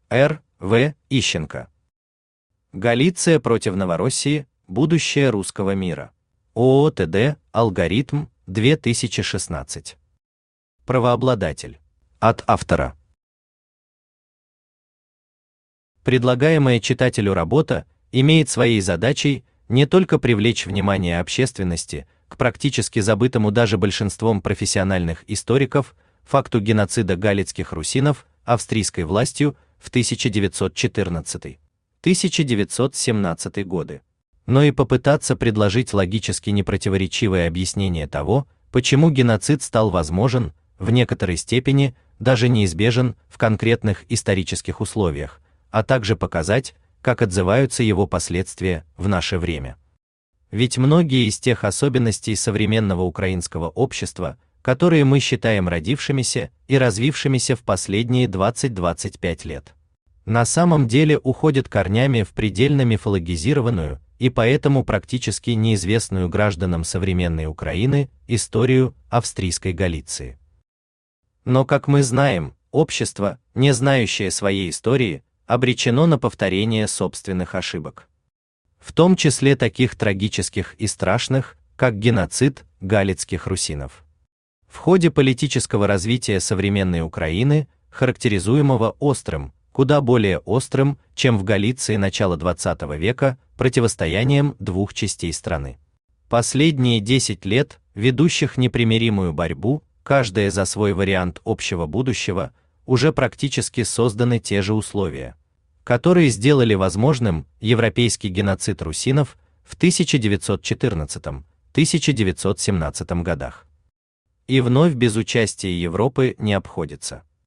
Р. В. Ищенко. Галиция против Новороссии. Будущее русского мира. ООО ТД. Алгоритм. 2016. Правообладатель. От автора. Предлагаемая читателю работа имеет своей задачей не только привлечь внимание общественности к практически забытому даже большинством профессиональных историков факту геноцида галицких русинов австрийской властью в 1914-1917 годы, но и попытаться предложить логически непротиворечивое объяснение того, почему геноцид стал возможен, в некоторой степени даже неизбежен в конкретных исторических условиях, а также показать, как отзываются его последствия в наше время. Ведь многие из тех особенностей современного украинского общества, которые мы считаем родившимися и развившимися в последние 20-25 лет, на самом деле уходят корнями в предельно мифологизированную и поэтому практически неизвестную гражданам современной Украины историю австрийской Галиции. Но, как мы знаем, общество, не знающее своей истории, обречено на повторение собственных ошибок, в том числе таких трагических и страшных, как геноцид галицких русинов. В ходе политического развития современной Украины, характеризуемого острым, куда более острым, чем в Галиции начала XX века, противостоянием двух частей страны. Последние 10 лет, ведущих непримиримую борьбу, каждая за свой вариант общего будущего, уже практически созданы те же условия, которые сделали возможным европейский геноцид русинов в 1914-1917 годах. И вновь без участия Европы не обходится.